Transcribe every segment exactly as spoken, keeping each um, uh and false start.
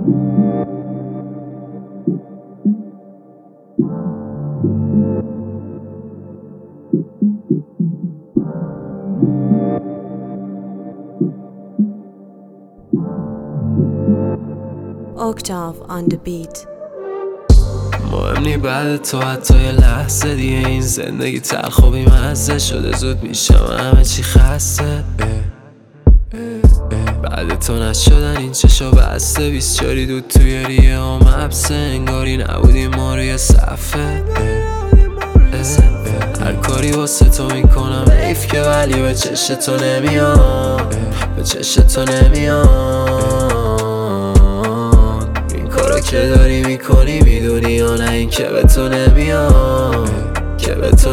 Octave on the beat. مهم نی بعد تو حتی یه لحظه دیگه این زندگی تلخ و بیمزه شده، زود میشم همه چی خسته. بعد تو نشدن این چشا بسته، بیست چاری دود توی ریه و مبسه، انگاری نبودی ما روی صفحه. هر کاری واسه تو میکنم حیف که ولی به چش تو نمیام، به چش تو نمیام. این کارا که داری میکنی میدونی یا نه این که به تو نمیام، که به تو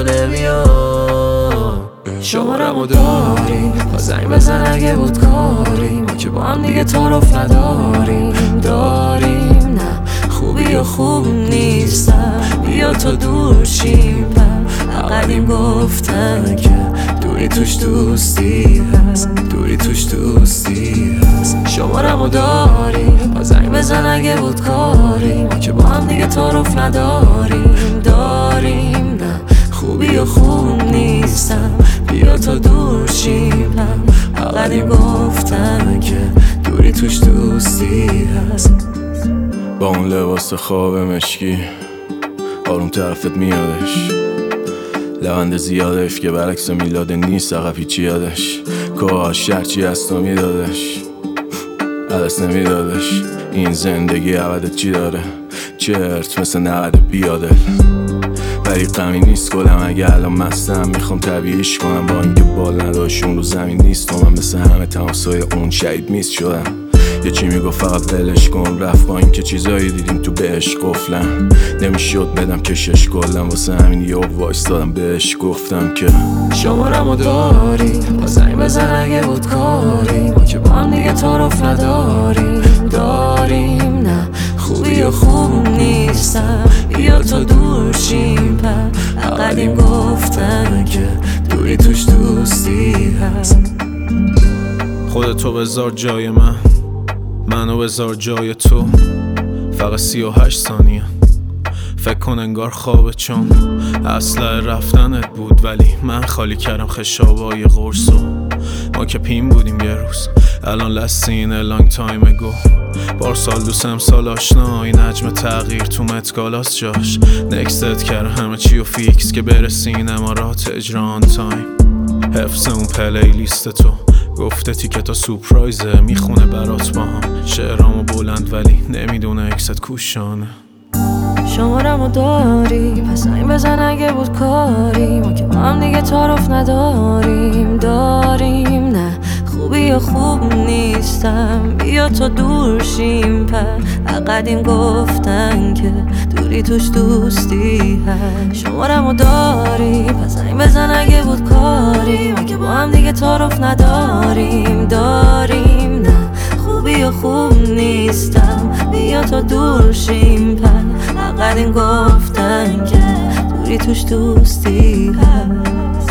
نمیام. شمارمو داری با زنگ بزن اگه بود کاری، ما که با هم دیگه تعارف نداریم داریم نه خوبی و خوب نیستم، بیا تو دور شیم. قدیم گفتن که دوری توش دوستی هست، دوری توش دوستی هست. شمارمو داری با زنگ بزن اگه بود کاری، ما که با هم دیگه تعارف نداریم داریم نه خوبی و خوب نیستم، بیا تا دور شیم. قدیم گفتن که دوری توش دوستی هست. با اون لباس خواب مشکی آروم طرفت میادش، لبند زیادش که برعکس میلاد نیست، عقب هیچی یادش. کاش هرچی از تو میدادش عدس نمیدادش. این زندگی عوضت چی داره؟ چرت مثل نقد بیاده، ولی غمی نیست کلم اگه الان مستم. میخوام طبیعیش کنم با اینکه بال نداشون رو زمین نیست و من مثل همه تماسای اون شهید میست شدم. یه چی میگو فقط ولش کن، رفت با اینکه چیزایی دیدیم تو بهش قفلم، نمیشد بدم کشش کلم، واسه همین یه وایس دادم بهش گفتم که شمارمو داری با زنگ بزن اگه بود کاری، ما که با هم دیگه تعارف نداریم داریم نه خوبی و خوب نیستم، بیا تو دور شیم. قدیم گفتن که دوری توش دوستی هست. خودتو بذار جای من، منو بذار جای تو، فقط سی و هشت ثانیه. فکر کن انگار خوابه چون اصلا رفتنت بود، ولی من خالی کردم خشابای قرصو. ما که پیم بودیم یه روز، الان لستین لانگ تایم اگو. بارسال دوست امسال آشنا، این حجم تغییر تو متگالاست جاش. نکستت کرد همه چی و فیکس که برسین امارات اجران تایم. حفظ اون پلی لیست تو گفته تیکه تا سورپرایزه، میخونه برات با هم شعرامو بلند ولی نمیدونه اکست کوشانه. شمارمو داری پس زنگ بزن اگه بود کاری، ما که با هم دیگه تعارف نداریم داریم نه خوبی و خوب نیستم، بیا تو دور شیم. قدیم گفتن که دوری توش دوستی هست. شمارمو داری پس زنگ بزن اگه بود کاری، ما که با هم دیگه تعارف نداریم داریم نه خوبی و خوب نیستم، بیا تو دور شیم. قدیم گفتن که دوری توش دوستی هست.